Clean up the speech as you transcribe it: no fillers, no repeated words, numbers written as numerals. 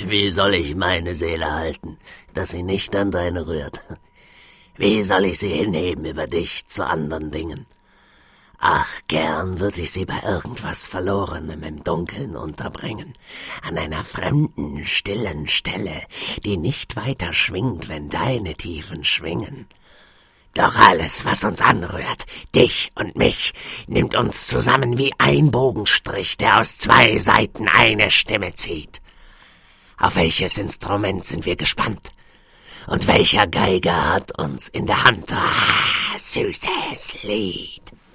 Wie soll ich meine Seele halten, dass sie nicht an deine rührt? Wie soll ich sie hinheben über dich zu anderen Dingen? Ach, gern würd ich sie bei irgendwas Verlorenem im Dunkeln unterbringen, an einer fremden, stillen Stelle, die nicht weiter schwingt, wenn deine Tiefen schwingen. Doch alles, was uns anrührt, dich und mich, nimmt uns zusammen wie ein Bogenstrich, der aus 2 Seiten eine Stimme zieht. Auf welches Instrument sind wir gespannt? Und welcher Geiger hat uns in der Hand? Ah, süßes Lied!